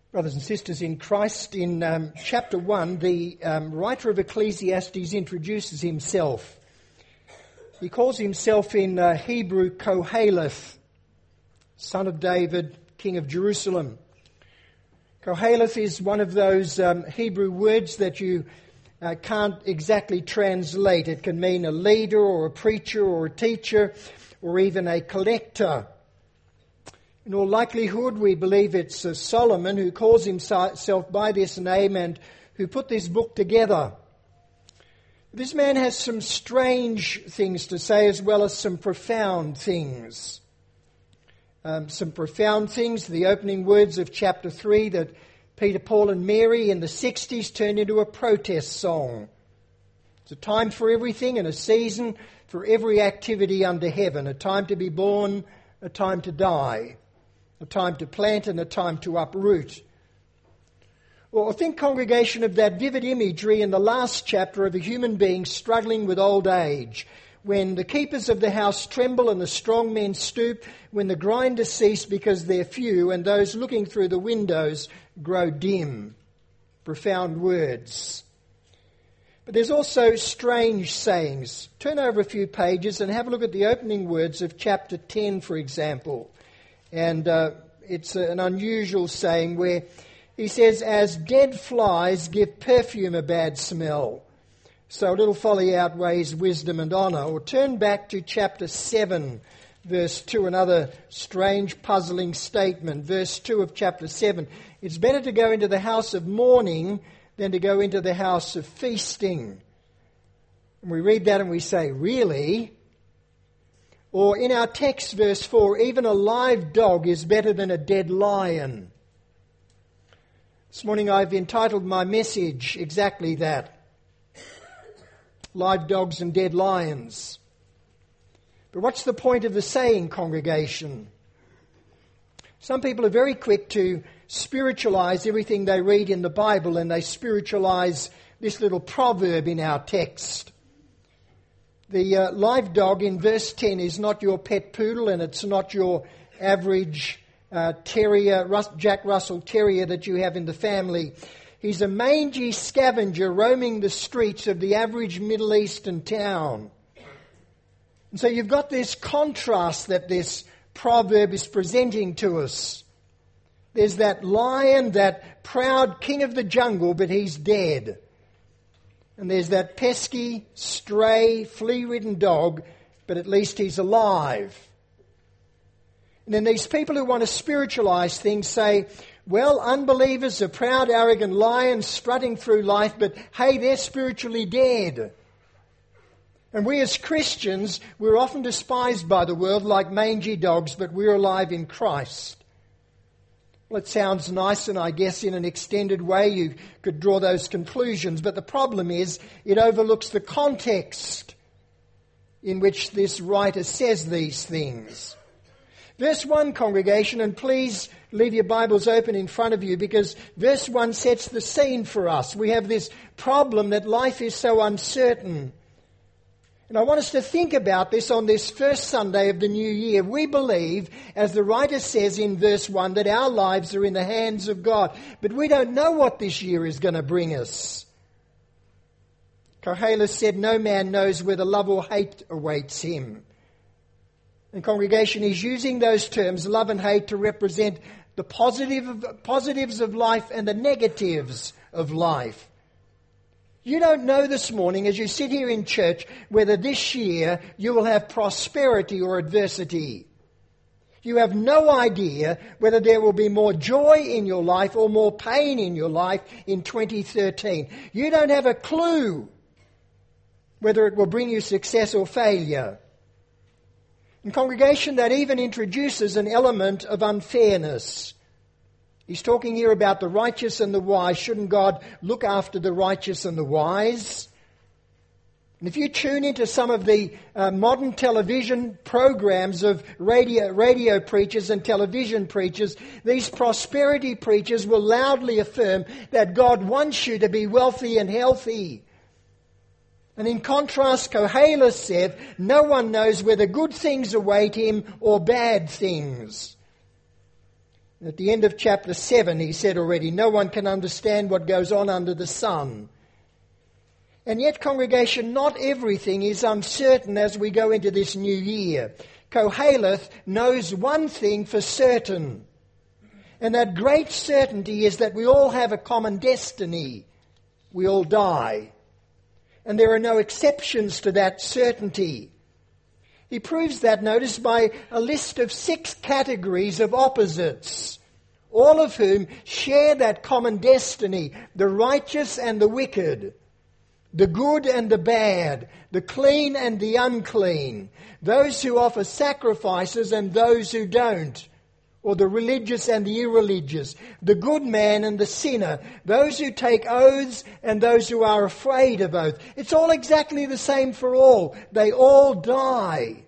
Brothers and sisters in Christ, in chapter 1, the writer of Ecclesiastes introduces himself. He calls himself in Hebrew Koheleth, son of David, king of Jerusalem. Koheleth is one of those Hebrew words that you can't exactly translate. It can mean a leader or a preacher or a teacher or even a collector. In all likelihood, we believe it's Solomon who calls himself by this name and who put this book together. This man has some strange things to say as well as some profound things. The opening words of chapter 3 that Peter, Paul and Mary in the 60s turned into a protest song. It's a time for everything and a season for every activity under heaven. A time to be born, a time to die. A time to plant and a time to uproot. Or think, congregation, of that vivid imagery in the last chapter of a human being struggling with old age, when the keepers of the house tremble and the strong men stoop, when the grinders cease because they're few and those looking through the windows grow dim. Profound words. But there's also strange sayings. Turn over a few pages and have a look at the opening words of chapter 10, for example. And it's an unusual saying where he says, as dead flies give perfume a bad smell, so a little folly outweighs wisdom and honour. Or turn back to chapter 7, verse 2, another strange, puzzling statement. Verse 2 of chapter 7, it's better to go into the house of mourning than to go into the house of feasting. And we read that and we say, really? Or in our text, verse 4, even a live dog is better than a dead lion. This morning I've entitled my message exactly that. Live dogs and dead lions. But what's the point of the saying, congregation? Some people are very quick to spiritualize everything they read in the Bible, and they spiritualize this little proverb in our text. The live dog in verse 10 is not your pet poodle, and it's not your average terrier, Jack Russell Terrier that you have in the family. He's a mangy scavenger roaming the streets of the average Middle Eastern town. And so you've got this contrast that this proverb is presenting to us. There's that lion, that proud king of the jungle, but he's dead. And there's that pesky, stray, flea-ridden dog, but at least he's alive. And then these people who want to spiritualize things say, well, unbelievers are proud, arrogant lions strutting through life, but hey, they're spiritually dead. And we as Christians, we're often despised by the world like mangy dogs, but we're alive in Christ. Well, it sounds nice, and I guess in an extended way you could draw those conclusions, but the problem is it overlooks the context in which this writer says these things. Verse 1, congregation, and please leave your Bibles open in front of you because verse 1 sets the scene for us. We have this problem that life is so uncertain. And I want us to think about this on this first Sunday of the new year. We believe, as the writer says in verse 1, that our lives are in the hands of God. But we don't know what this year is going to bring us. Koheleth said, no man knows whether love or hate awaits him. And congregation, he's using those terms, love and hate, to represent the positives of life and the negatives of life. You don't know this morning as you sit here in church whether this year you will have prosperity or adversity. You have no idea whether there will be more joy in your life or more pain in your life in 2013. You don't have a clue whether it will bring you success or failure. And congregation, that even introduces an element of unfairness. He's talking here about the righteous and the wise. Shouldn't God look after the righteous and the wise? And if you tune into some of the modern television programs of radio preachers and television preachers, these prosperity preachers will loudly affirm that God wants you to be wealthy and healthy. And in contrast, Koheleth said, no one knows whether good things await him or bad things. At the end of chapter 7, he said already, no one can understand what goes on under the sun. And yet, congregation, not everything is uncertain as we go into this new year. Koheleth knows one thing for certain, and that great certainty is that we all have a common destiny. We all die. And there are no exceptions to that certainty. He proves that, notice, by a list of 6 categories of opposites, all of whom share that common destiny: the righteous and the wicked, the good and the bad, the clean and the unclean, those who offer sacrifices and those who don't, or the religious and the irreligious, the good man and the sinner, those who take oaths and those who are afraid of oath. It's all exactly the same for all. They all die.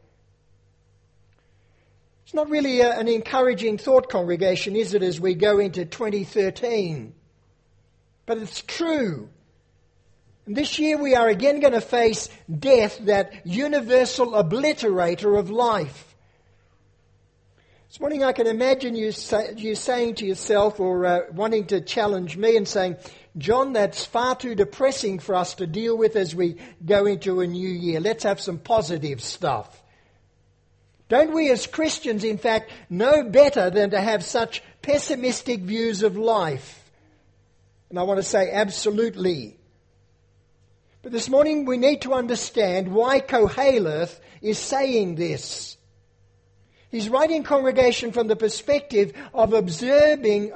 It's not really an encouraging thought, congregation, is it, as we go into 2013? But it's true. And this year we are again going to face death, that universal obliterator of life. This morning I can imagine you saying to yourself, or wanting to challenge me and saying, John, that's far too depressing for us to deal with as we go into a new year. Let's have some positive stuff. Don't we as Christians, in fact, know better than to have such pessimistic views of life? And I want to say absolutely. But this morning we need to understand why Koheleth is saying this. He's writing, congregation, from the perspective of observing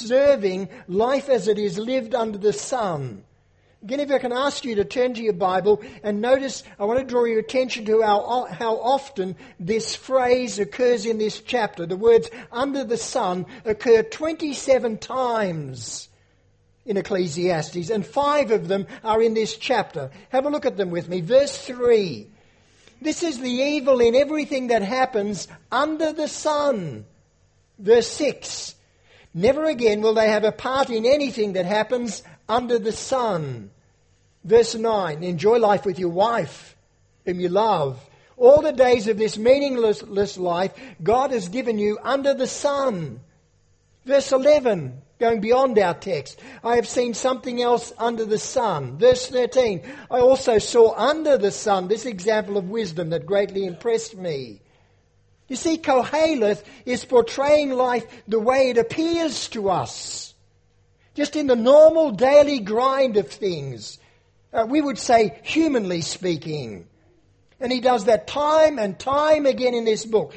life as it is lived under the sun. Again, if I can ask you to turn to your Bible and notice, I want to draw your attention to how often this phrase occurs in this chapter. The words under the sun occur 27 times in Ecclesiastes, and 5 of them are in this chapter. Have a look at them with me. Verse 3. This is the evil in everything that happens under the sun. Verse 6. Never again will they have a part in anything that happens under the sun. Verse 9. Enjoy life with your wife, whom you love. All the days of this meaningless life God has given you under the sun. Verse 11. Going beyond our text, I have seen something else under the sun. Verse 13, I also saw under the sun this example of wisdom that greatly impressed me. You see, Koheleth is portraying life the way it appears to us. Just in the normal daily grind of things. We would say, humanly speaking. And he does that time and time again in this book.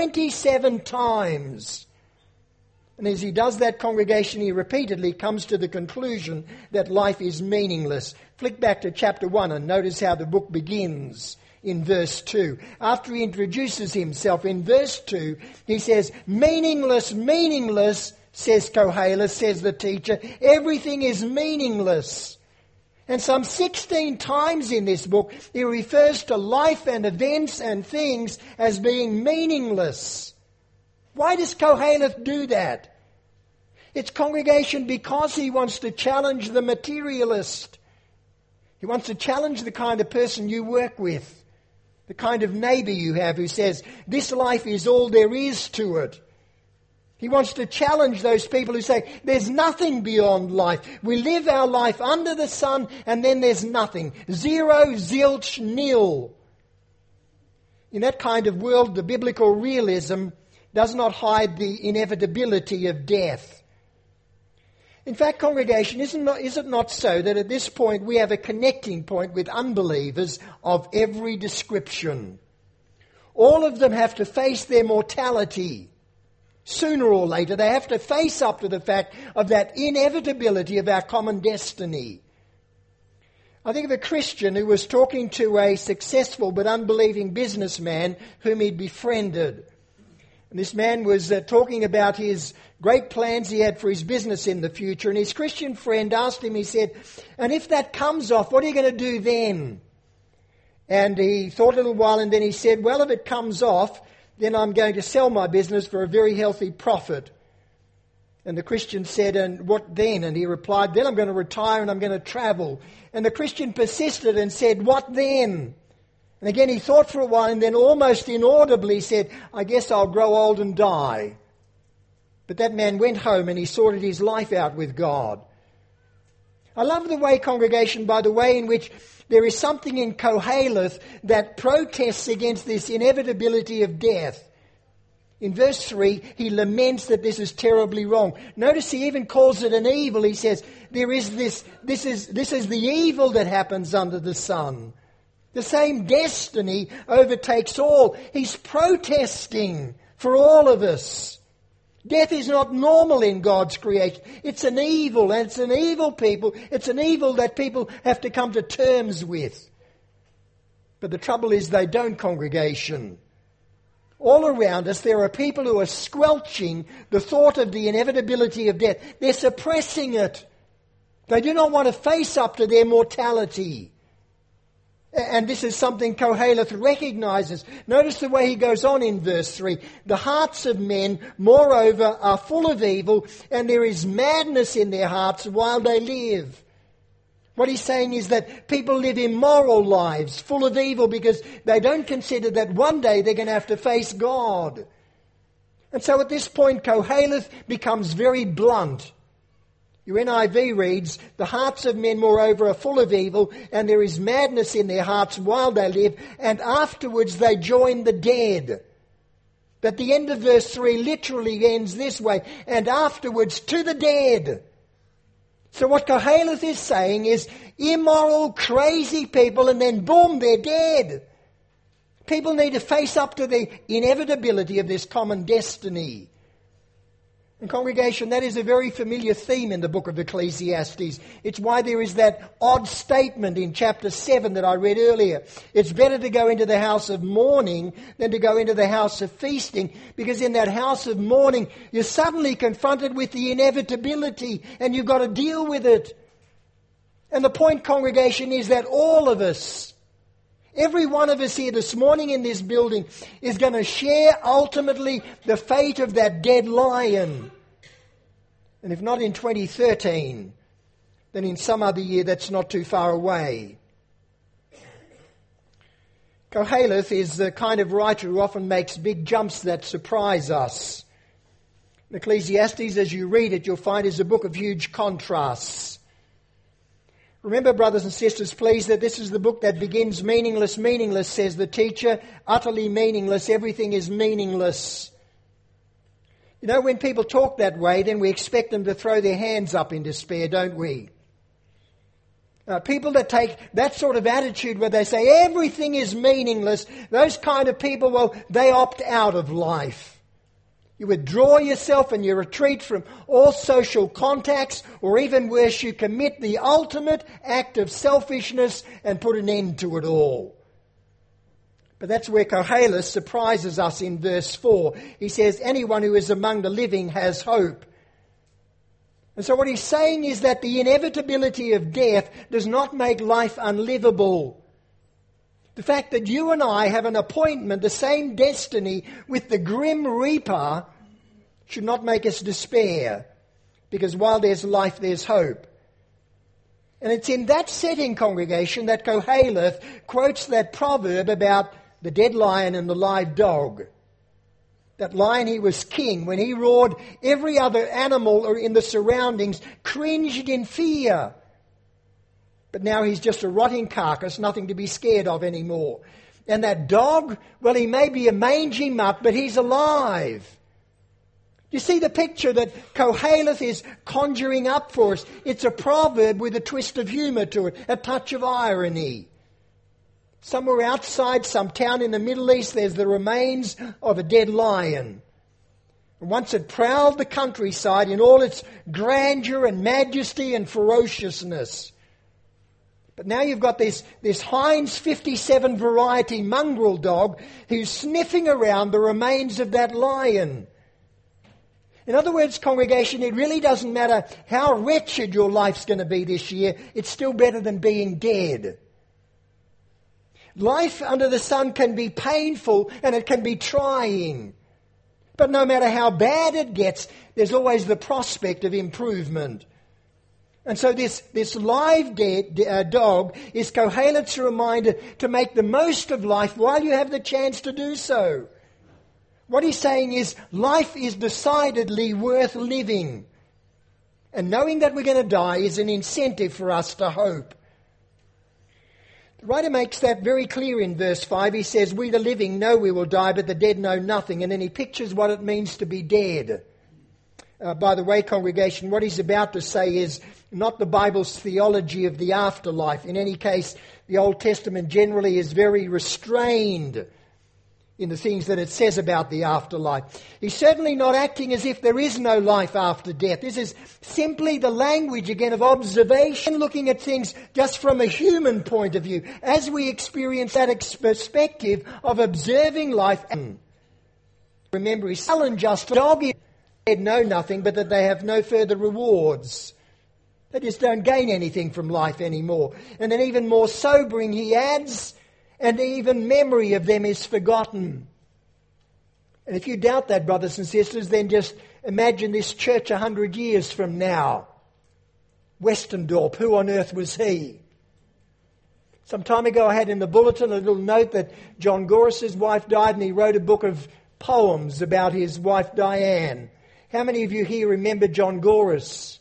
27 times. And as he does that, congregation, he repeatedly comes to the conclusion that life is meaningless. Flick back to chapter 1 and notice how the book begins in verse 2. After he introduces himself in verse 2, he says, meaningless, meaningless, says Koheleth, says the teacher. Everything is meaningless. And some 16 times in this book, he refers to life and events and things as being meaningless. Why does Koheleth do that? It's, congregation, because he wants to challenge the materialist. He wants to challenge the kind of person you work with, the kind of neighbour you have who says, this life is all there is to it. He wants to challenge those people who say, there's nothing beyond life. We live our life under the sun and then there's nothing. Zero, zilch, nil. In that kind of world, the biblical realism does not hide the inevitability of death. In fact, congregation, is it not so that at this point we have a connecting point with unbelievers of every description? All of them have to face their mortality. Sooner or later, they have to face up to the fact of that inevitability of our common destiny. I think of a Christian who was talking to a successful but unbelieving businessman whom he'd befriended. And this man was talking about his great plans he had for his business in the future. And his Christian friend asked him, he said, and if that comes off, what are you going to do then? And he thought a little while and then he said, well, if it comes off, then I'm going to sell my business for a very healthy profit. And the Christian said, and what then? And he replied, then I'm going to retire and I'm going to travel. And the Christian persisted and said, what then? And again he thought for a while and then almost inaudibly said, I guess I'll grow old and die. But that man went home and he sorted his life out with God. I love the way, congregation, by the way in which there is something in Koheleth that protests against this inevitability of death. In verse 3, he laments that this is terribly wrong. Notice he even calls it an evil. He says, this is the evil that happens under the sun. The same destiny overtakes all. He's protesting for all of us. Death is not normal in God's creation. It's an evil, and it's an evil people. It's an evil that people have to come to terms with. But the trouble is they don't, congregation. All around us there are people who are squelching the thought of the inevitability of death. They're suppressing it. They do not want to face up to their mortality. And this is something Koheleth recognizes. Notice the way he goes on in verse 3. The hearts of men, moreover, are full of evil, and there is madness in their hearts while they live. What he's saying is that people live immoral lives, full of evil, because they don't consider that one day they're going to have to face God. And so at this point, Koheleth becomes very blunt. Your NIV reads, the hearts of men, moreover, are full of evil, and there is madness in their hearts while they live, and afterwards they join the dead. But the end of verse 3 literally ends this way, and afterwards to the dead. So what Koheleth is saying is immoral, crazy people, and then boom, they're dead. People need to face up to the inevitability of this common destiny. And congregation, that is a very familiar theme in the book of Ecclesiastes. It's why there is that odd statement in chapter 7 that I read earlier. It's better to go into the house of mourning than to go into the house of feasting, because in that house of mourning, you're suddenly confronted with the inevitability and you've got to deal with it. And the point, congregation, is that all of us, every one of us here this morning in this building is going to share ultimately the fate of that dead lion. And if not in 2013, then in some other year that's not too far away. Koheleth is the kind of writer who often makes big jumps that surprise us. Ecclesiastes, as you read it, you'll find is a book of huge contrasts. Remember, brothers and sisters, please, that this is the book that begins meaningless, meaningless, says the teacher, utterly meaningless, everything is meaningless. You know, when people talk that way, then we expect them to throw their hands up in despair, don't we? People that take that sort of attitude where they say everything is meaningless, those kind of people, well, they opt out of life. You withdraw yourself and you retreat from all social contacts, or even worse, you commit the ultimate act of selfishness and put an end to it all. But that's where Koheleth surprises us in verse 4. He says, anyone who is among the living has hope. And so what he's saying is that the inevitability of death does not make life unlivable. The fact that you and I have an appointment, the same destiny with the grim reaper, should not make us despair. Because while there's life, there's hope. And it's in that setting, congregation, that Koheleth quotes that proverb about the dead lion and the live dog. That lion, he was king. When he roared, every other animal in the surroundings cringed in fear. But now he's just a rotting carcass, nothing to be scared of anymore. And that dog, well, he may be a mangy mutt, but he's alive. You see the picture that Koheleth is conjuring up for us? It's a proverb with a twist of humour to it, a touch of irony. Somewhere outside some town in the Middle East, there's the remains of a dead lion. Once it prowled the countryside in all its grandeur and majesty and ferociousness. But now you've got this Heinz 57 variety mongrel dog who's sniffing around the remains of that lion. In other words, congregation, it really doesn't matter how wretched your life's going to be this year. It's still better than being dead. Life under the sun can be painful and it can be trying. But no matter how bad it gets, there's always the prospect of improvement. And so this live dog is Koheleth's reminder to make the most of life while you have the chance to do so. What he's saying is life is decidedly worth living. And knowing that we're going to die is an incentive for us to hope. The writer makes that very clear in verse 5. He says, we the living know we will die, but the dead know nothing. And then he pictures what it means to be dead. By the way, congregation, what he's about to say is not the Bible's theology of the afterlife. In any case, the Old Testament generally is very restrained in the things that it says about the afterlife. He's certainly not acting as if there is no life after death. This is simply the language, again, of observation, looking at things just from a human point of view, as we experience that perspective of observing life. Remember, he's unjust dog. Know nothing, but that they have no further rewards. They just don't gain anything from life anymore. And then even more sobering, he adds, and even memory of them is forgotten. And if you doubt that, brothers and sisters, then just imagine this church 100 years from now. Westendorp, who on earth was he? Some time ago I had in the bulletin a little note that John Gorris's wife died, and he wrote a book of poems about his wife Diane. How many of you here remember John Gorris?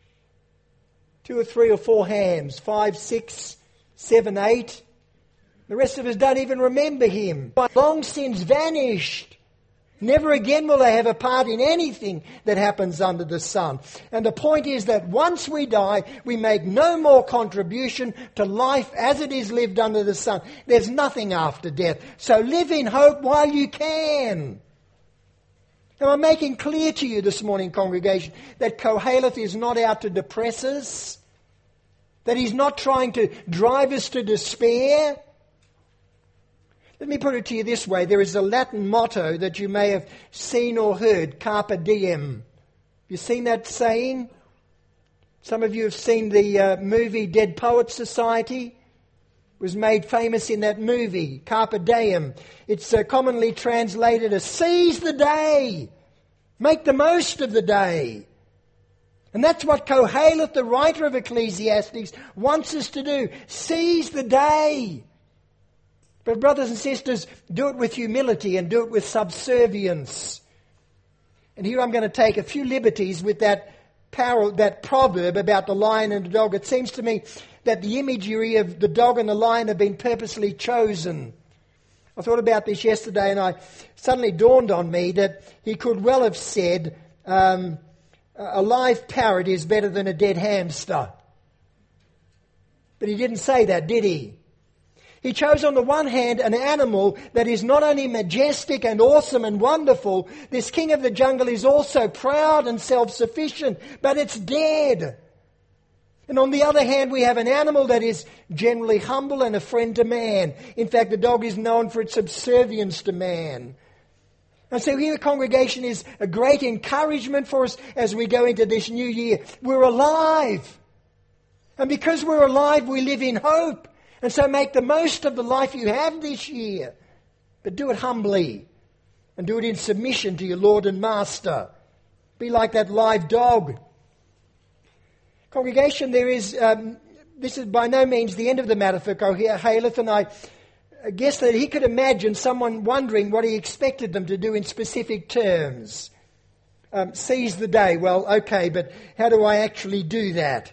2 or 3 or 4 hands, 5, 6, 7, 8. The rest of us don't even remember him. Long since vanished. Never again will they have a part in anything that happens under the sun. And the point is that once we die, we make no more contribution to life as it is lived under the sun. There's nothing after death. So live in hope while you can. Now, I'm making clear to you this morning, congregation, that Koheleth is not out to depress us, that he's not trying to drive us to despair. Let me put it to you this way. There is a Latin motto that you may have seen or heard, carpe diem. Have you seen that saying? Some of you have seen the movie Dead Poets Society. It was made famous in that movie, Carpe Diem. It's commonly translated as seize the day. Make the most of the day. And that's what Koheleth, the writer of Ecclesiastes, wants us to do. Seize the day. But brothers and sisters, do it with humility and do it with subservience. And here I'm going to take a few liberties with that proverb about the lion and the dog. It seems to me that the imagery of the dog and the lion have been purposely chosen. I thought about this yesterday, and it suddenly dawned on me that he could well have said, a live parrot is better than a dead hamster. But he didn't say that, did he? He chose on the one hand an animal that is not only majestic and awesome and wonderful, this king of the jungle is also proud and self-sufficient, but it's dead. And on the other hand, we have an animal that is generally humble and a friend to man. In fact, the dog is known for its subservience to man. And so here, congregation, is a great encouragement for us as we go into this new year. We're alive. And because we're alive, we live in hope. And so make the most of the life you have this year. But do it humbly. And do it in submission to your Lord and Master. Be like that live dog. Congregation, this is by no means the end of the matter for Koheleth, and I guess that he could imagine someone wondering what he expected them to do in specific terms. Seize the day. Well, okay, but how do I actually do that?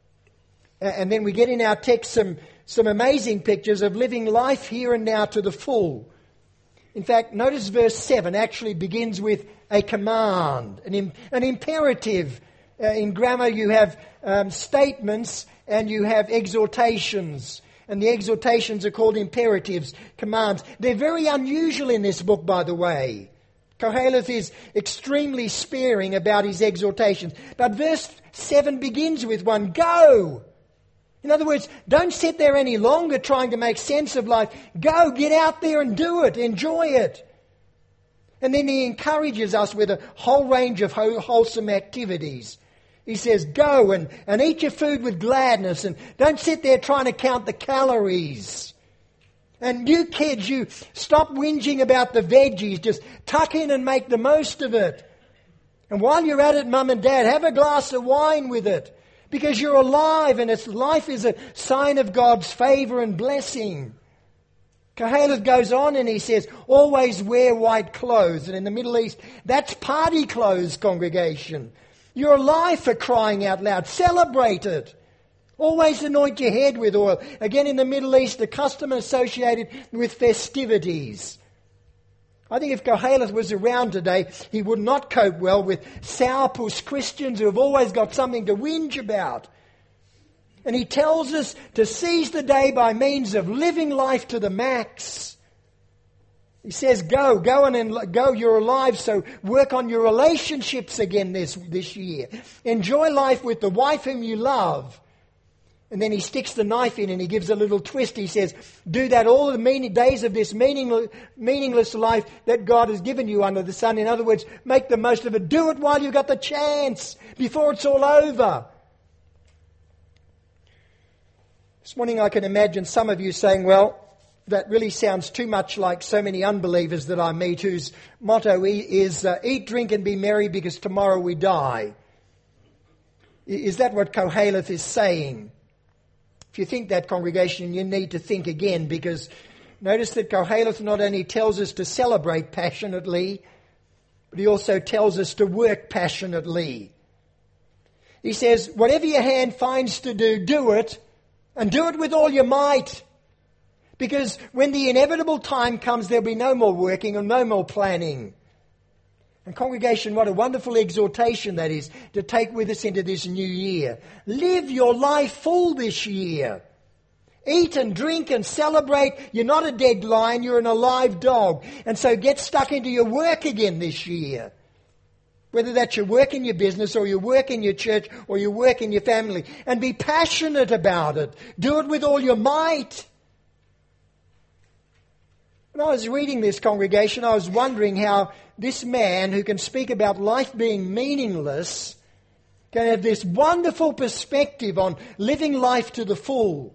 And then we get in our text some amazing pictures of living life here and now to the full. In fact, notice verse 7 actually begins with a command, an imperative. In grammar you have statements and you have exhortations. And the exhortations are called imperatives, commands. They're very unusual in this book, by the way. Koheleth is extremely sparing about his exhortations. But verse 7 begins with one, go! In other words, don't sit there any longer trying to make sense of life. Go, get out there and do it, enjoy it. And then he encourages us with a whole range of wholesome activities. He says, go and eat your food with gladness, and don't sit there trying to count the calories. And you kids, you stop whinging about the veggies. Just tuck in and make the most of it. And while you're at it, Mum and Dad, have a glass of wine with it. Because you're alive, and life is a sign of God's favour and blessing. Koheleth goes on and he says, always wear white clothes. And in the Middle East, that's party clothes, congregation. You're alive, for crying out loud. Celebrate it. Always anoint your head with oil. Again, in the Middle East, the custom associated with festivities. I think if Koheleth was around today, he would not cope well with sourpuss Christians who have always got something to whinge about. And he tells us to seize the day by means of living life to the max. He says, go and go, you're alive, so work on your relationships again this year. Enjoy life with the wife whom you love. And then he sticks the knife in and he gives a little twist. He says, do that all the days of this meaningless life that God has given you under the sun. In other words, make the most of it. Do it while you've got the chance, before it's all over. This morning I can imagine some of you saying, well, that really sounds too much like so many unbelievers that I meet whose motto is eat, drink and be merry because tomorrow we die. Is that what Koheleth is saying? If you think that, congregation, you need to think again, because notice that Koheleth not only tells us to celebrate passionately, but he also tells us to work passionately. He says, whatever your hand finds to do, do it. And do it with all your might. Because when the inevitable time comes, there'll be no more working and no more planning. And congregation, what a wonderful exhortation that is to take with us into this new year. Live your life full this year. Eat and drink and celebrate. You're not a dead lion, you're an alive dog. And so get stuck into your work again this year. Whether that's your work in your business or your work in your church or your work in your family. And be passionate about it. Do it with all your might. When I was reading this, congregation, I was wondering how this man who can speak about life being meaningless can have this wonderful perspective on living life to the full.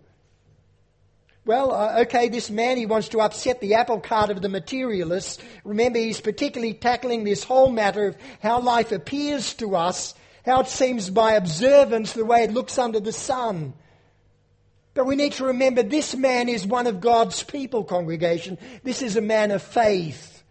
Well, okay, this man, he wants to upset the apple cart of the materialists. Remember, he's particularly tackling this whole matter of how life appears to us, how it seems by observance the way it looks under the sun. But we need to remember this man is one of God's people, congregation. This is a man of faith.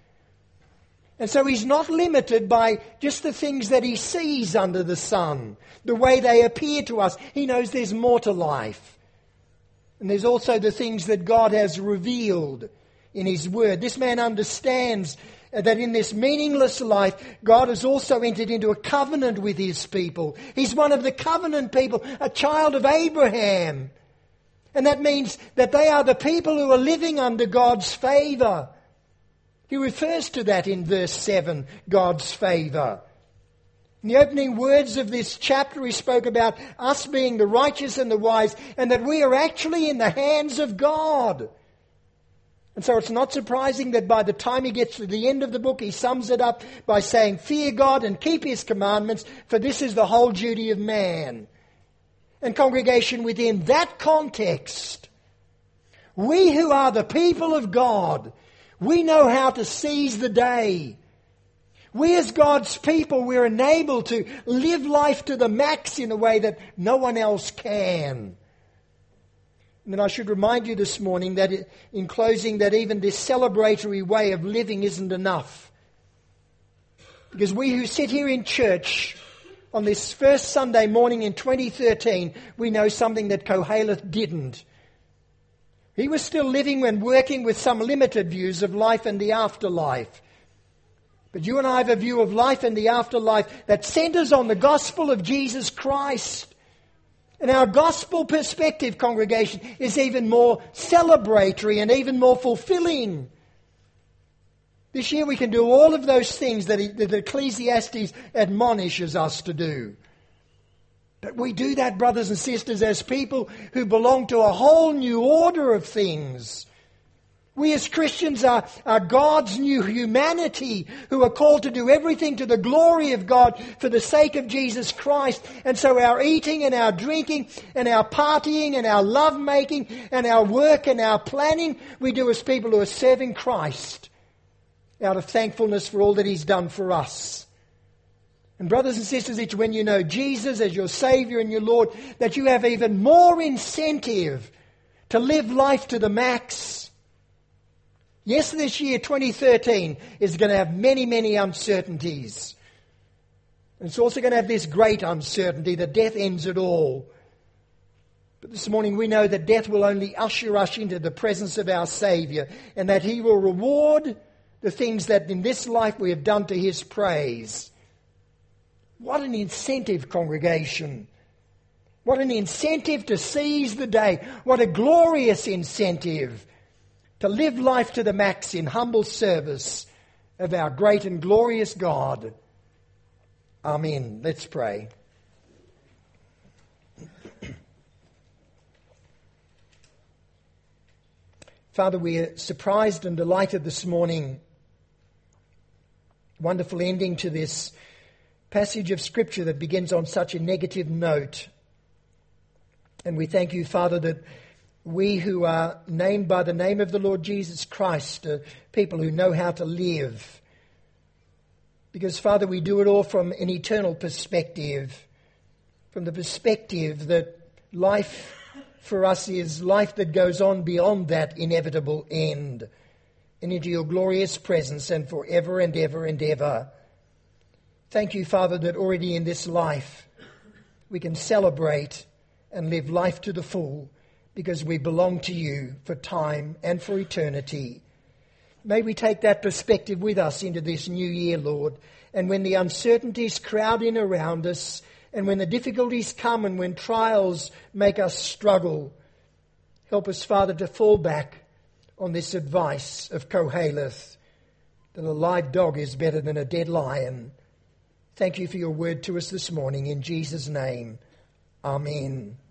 And so he's not limited by just the things that he sees under the sun, the way they appear to us. He knows there's more to life. And there's also the things that God has revealed in His Word. This man understands that in this meaningless life, God has also entered into a covenant with His people. He's one of the covenant people, a child of Abraham. And that means that they are the people who are living under God's favour. He refers to that in verse 7, God's favour. In the opening words of this chapter, he spoke about us being the righteous and the wise, and that we are actually in the hands of God. And so it's not surprising that by the time he gets to the end of the book, he sums it up by saying, fear God and keep His commandments, for this is the whole duty of man. And congregation, within that context, we who are the people of God, we know how to seize the day. We as God's people, we're enabled to live life to the max in a way that no one else can. And then I should remind you this morning that in closing that even this celebratory way of living isn't enough. Because we who sit here in church on this first Sunday morning in 2013, we know something that Koheleth didn't. He was still living and working with some limited views of life and the afterlife. But you and I have a view of life and the afterlife that centers on the gospel of Jesus Christ. And our gospel perspective, congregation, is even more celebratory and even more fulfilling. This year we can do all of those things that Ecclesiastes admonishes us to do. But we do that, brothers and sisters, as people who belong to a whole new order of things. We as Christians are God's new humanity who are called to do everything to the glory of God for the sake of Jesus Christ. And so our eating and our drinking and our partying and our lovemaking and our work and our planning, we do as people who are serving Christ out of thankfulness for all that He's done for us. And brothers and sisters, it's when you know Jesus as your Saviour and your Lord that you have even more incentive to live life to the max. Yes, this year, 2013, is going to have many, many uncertainties. And it's also going to have this great uncertainty that death ends it all. But this morning we know that death will only usher us into the presence of our Saviour, and that He will reward the things that in this life we have done to His praise. What an incentive, congregation. What an incentive to seize the day. What a glorious incentive to live life to the max in humble service of our great and glorious God. Amen. Let's pray. Father, we are surprised and delighted this morning. Wonderful ending to this passage of Scripture that begins on such a negative note. And we thank you, Father, that we who are named by the name of the Lord Jesus Christ are people who know how to live. Because, Father, we do it all from an eternal perspective, from the perspective that life for us is life that goes on beyond that inevitable end, and into your glorious presence and forever and ever and ever. Thank you, Father, that already in this life we can celebrate and live life to the full because we belong to you for time and for eternity. May we take that perspective with us into this new year, Lord, and when the uncertainties crowd in around us, and when the difficulties come and when trials make us struggle, help us, Father, to fall back on this advice of Koheleth, that a live dog is better than a dead lion. Thank you for your word to us this morning. In Jesus' name, amen.